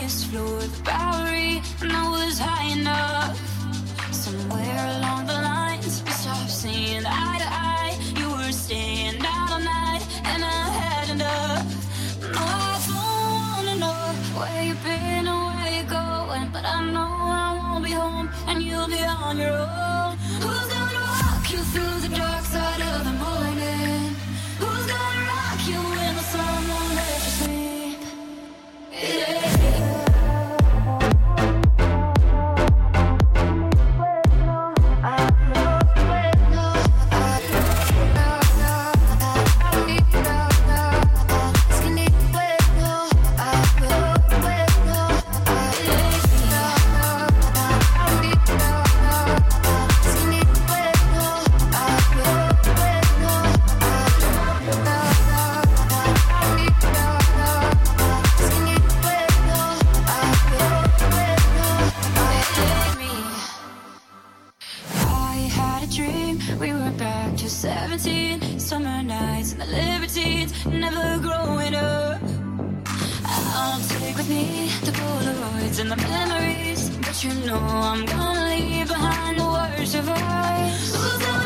floor of the Bowery, and I was high enough. Somewhere along the lines, we stopped seeing eye to eye. You were staying out all night, and I had enough. No, I don't wanna know where you've been or where you're going, but I know I won't be home, and you'll be on your own. Who's gonna walk you through the dark side of the morning? Who's gonna rock you when the sun won't let you sleep? Yeah. We were back to 17, summer nights and the libertines, never growing up. I'll take with me the Polaroids and the memories, but you know I'm gonna leave behind the worst of us.